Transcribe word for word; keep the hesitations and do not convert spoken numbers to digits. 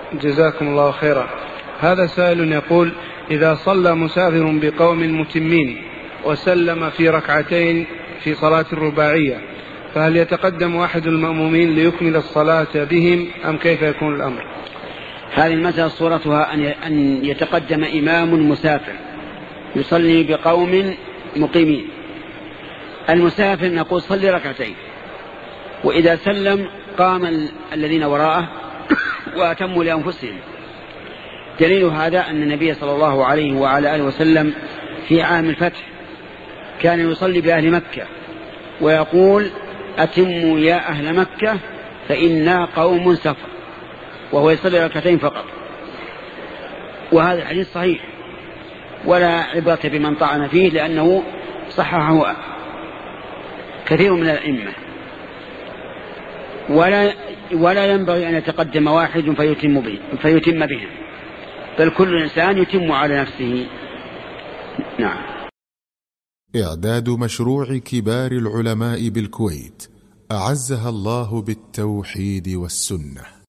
جزاكم الله خيرا. هذا سائل يقول: إذا صلى مسافر بقوم متمين وسلم في ركعتين في صلاة الرباعية، فهل يتقدم أحد المأمومين ليكمل الصلاة بهم أم كيف يكون الأمر؟ هذه المسألة صورتها أن يتقدم إمام مسافر يصلي بقوم مقيمين. المسافر نقول صلي ركعتين، وإذا سلم قام الذين وراءه وأتموا لأنفسهم. دليل هذا أن النبي صلى الله عليه وعلى آله وسلم في عام الفتح كان يصلي بأهل مكة ويقول: أتموا يا أهل مكة فإنا قوم سفر، وهو يصلي ركعتين فقط. وهذا الحديث صحيح ولا عبرة بمن طعن فيه، لأنه صححه كثير من الأئمة. ولا, ولا ينبغي أن يتقدم واحد فيتم به فيتم بهم، بل كل إنسان يتم على نفسه. نعم. إعداد مشروع كبار العلماء بالكويت أعزها الله بالتوحيد والسنة.